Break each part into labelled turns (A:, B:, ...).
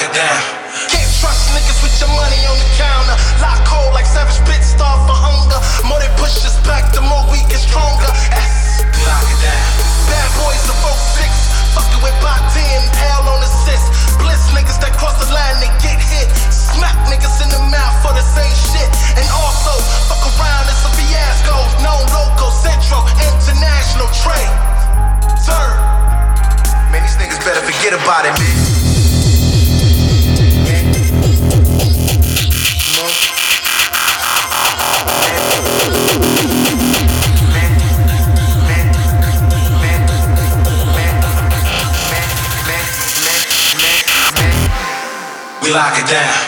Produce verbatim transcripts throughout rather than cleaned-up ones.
A: it down.
B: Can't trust niggas with your money on the counter. Lock cold like savage bitch, starve for hunger. More they push us back, the more we get stronger. S.
A: We lock it down.
B: Bad boys of oh six, fucking with Bot ten, L on assist. Bliss niggas that cross the line, they get hit. Smack niggas in the mouth for the same shit. And also, fuck around, it's a fiasco. No local, central, international trade. Third. Man, these niggas better forget about it, man.
A: We lock it down.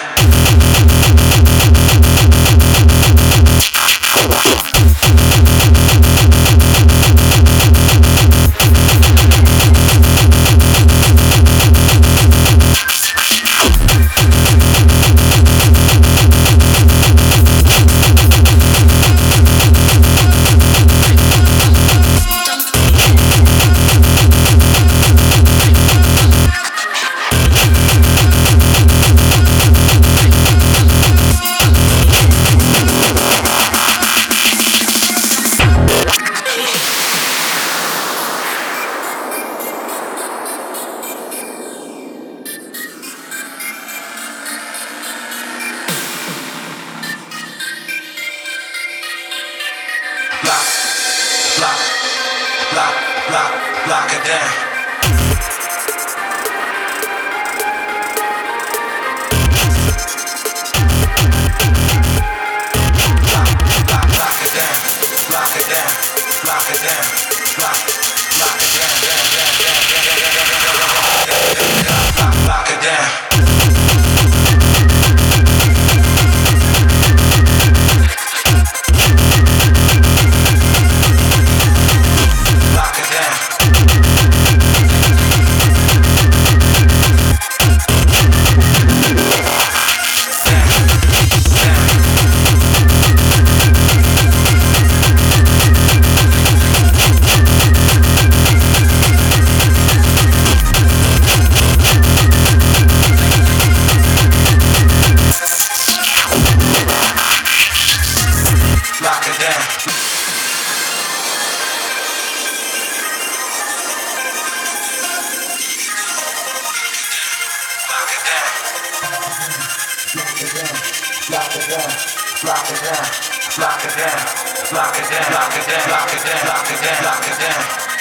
A: Lock, lock, lock, lock it down. Lock, lock, lock it down. Lock it down. Lock it down. Lock, lock it down. Lock, lock it down. Lock it down. Lock it down. Lock it down. Lock it down. Lock it down. Lock it down. Lock it down. Lock it down. Lock it down. Lock it down. Lock it down.